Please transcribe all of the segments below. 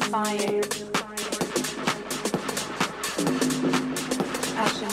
fire, passion.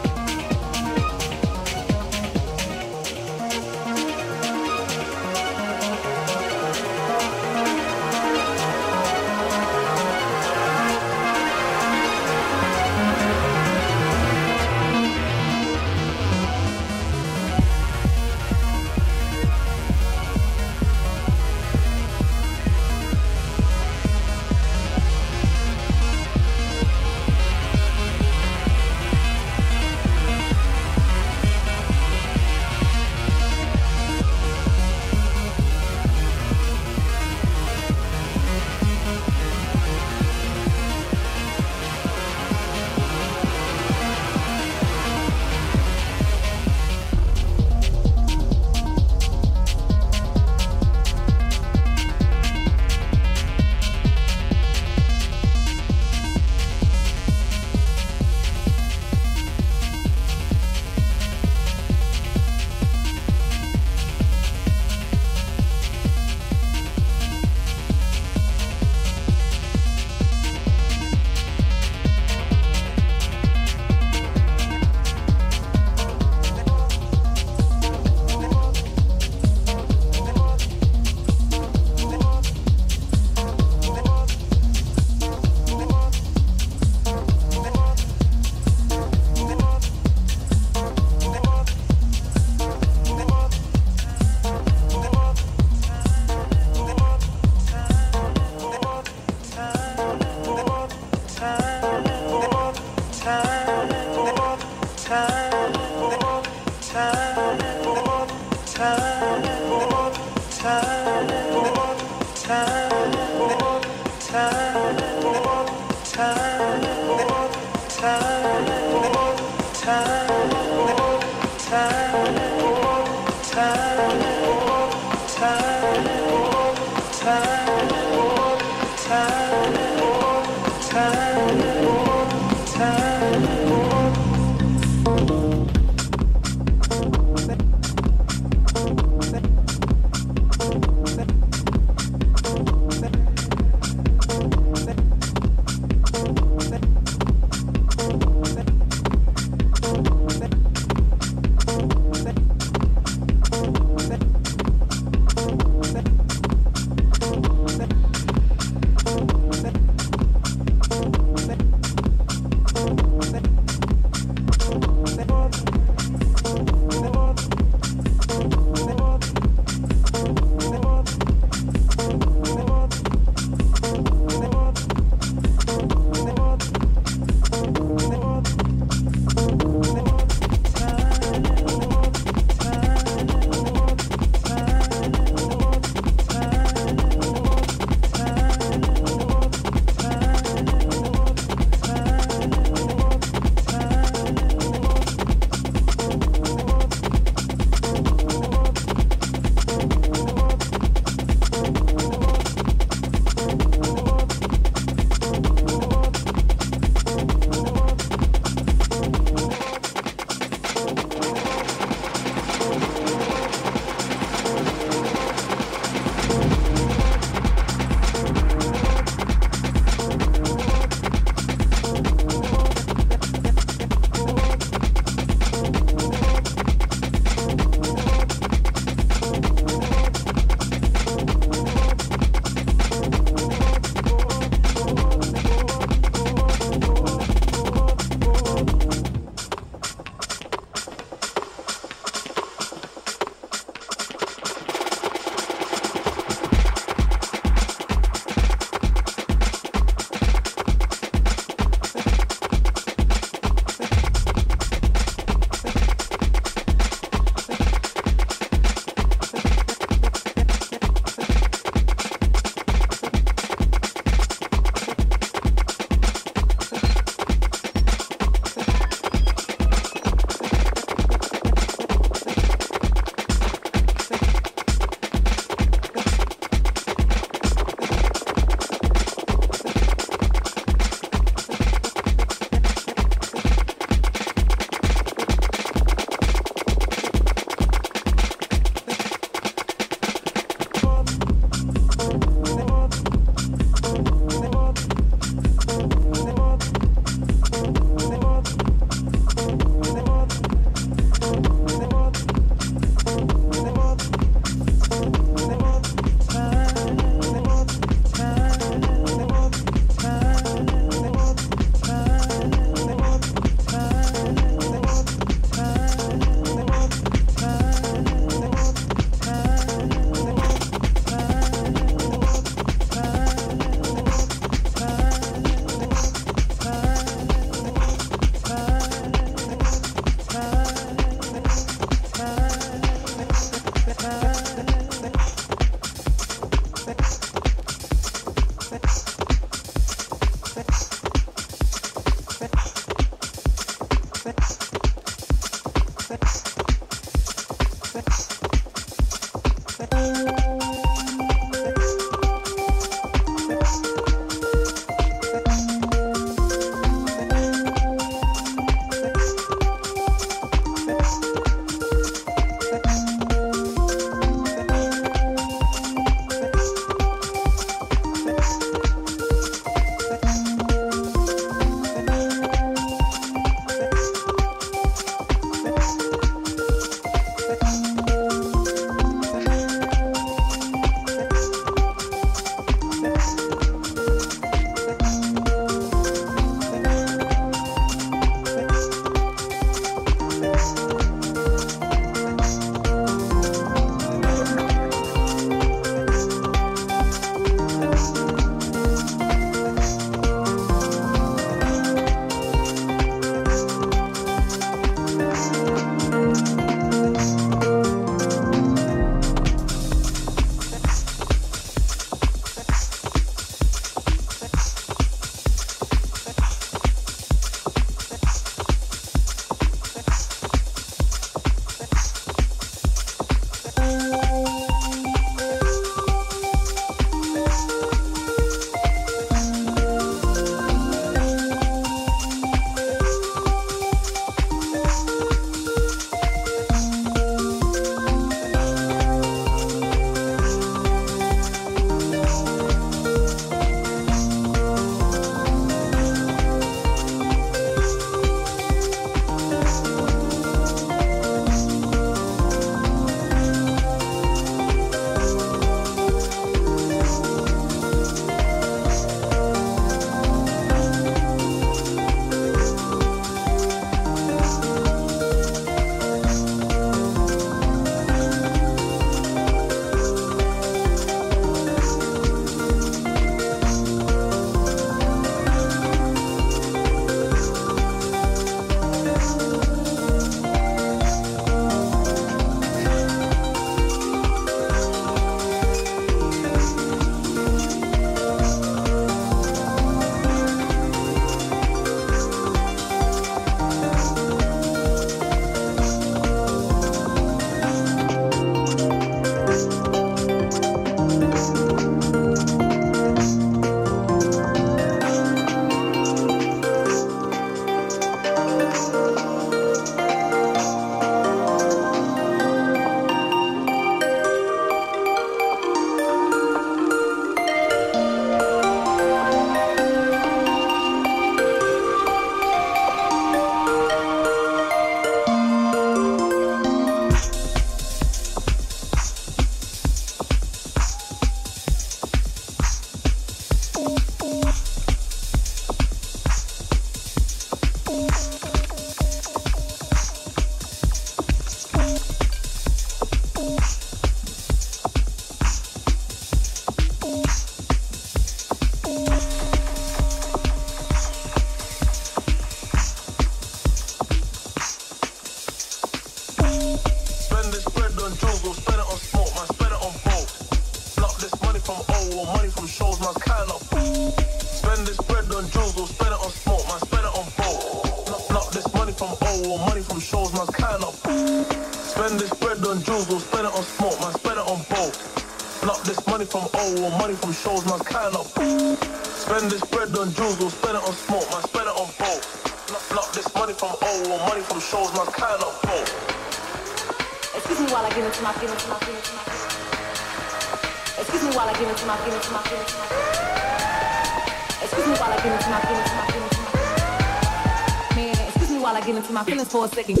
For a second.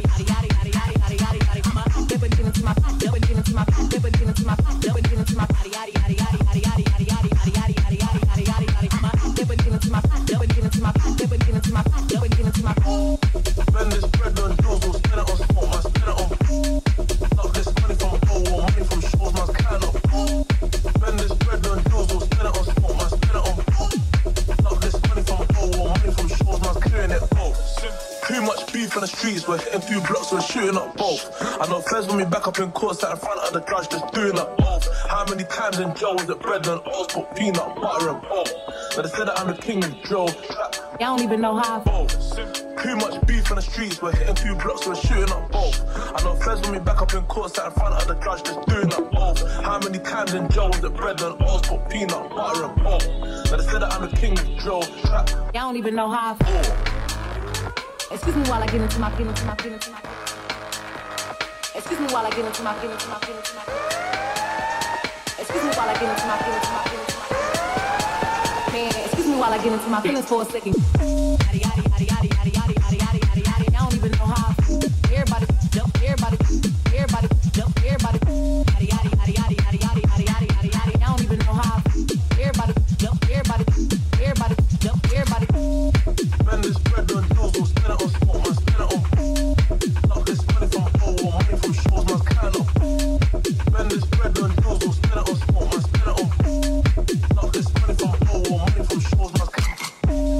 Into my We're hitting few blocks, we're shooting up both. I know Fez when we back up in court, sat in front of the judge, just doing up both. How many times in jail was it bread and oats, put peanut butter and both? Now they said that I'm the king of Joe. I don't even know how. Too much beef in the streets, we're hitting few blocks, we're shooting up both. I know Fez when we back up in court, sat in front of the judge, just doing up both. How many times in jail was it bread and oats, put peanut butter and both? Now they said that I'm the king of Joe. I don't even know how. Excuse me while I get into my. Excuse me while I get into my. Excuse me while I get into my. Man, excuse me while I get into my feelings for a second. I don't even know how. Everybody jump, everybody jump, everybody. I don't even know how. Everybody jump, everybody jump, everybody. Man, this bread on hills, we'll spend it on sport, man, spend it on. Not this money from home, or money from shows, man, kind of. Man, this bread on hills, we'll spend it on sport, man, spend it on. Not this money from home, or money from shows, man, kind of.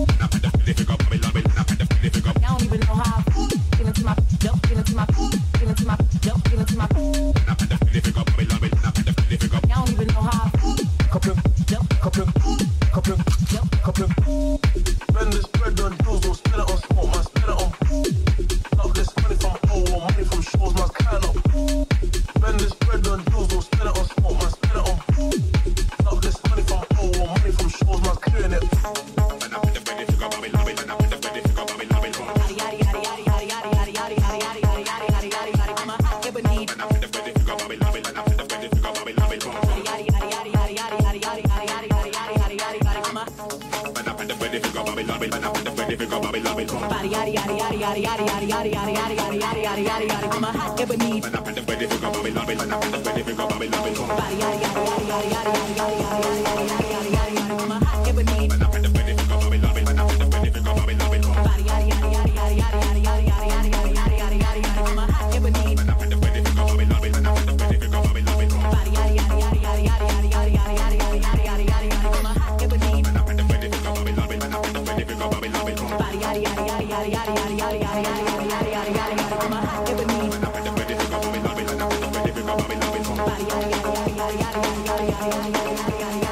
I don't even know how. Get into my, jump, get into my, get into my, jump, get into my. I don't even know how. Coupling, Jump, coupling, coupling, jump, coupling. Man, this bread on hills, we'll spend it on sport, man, spend it on. Not this money from home, or money from shows, man, kind of. Man, this bread on hills, we'll spend it on sport, man, spend it on. Not this money from home, or money from shows, man, clearing it. I'm a hot ebony. Body,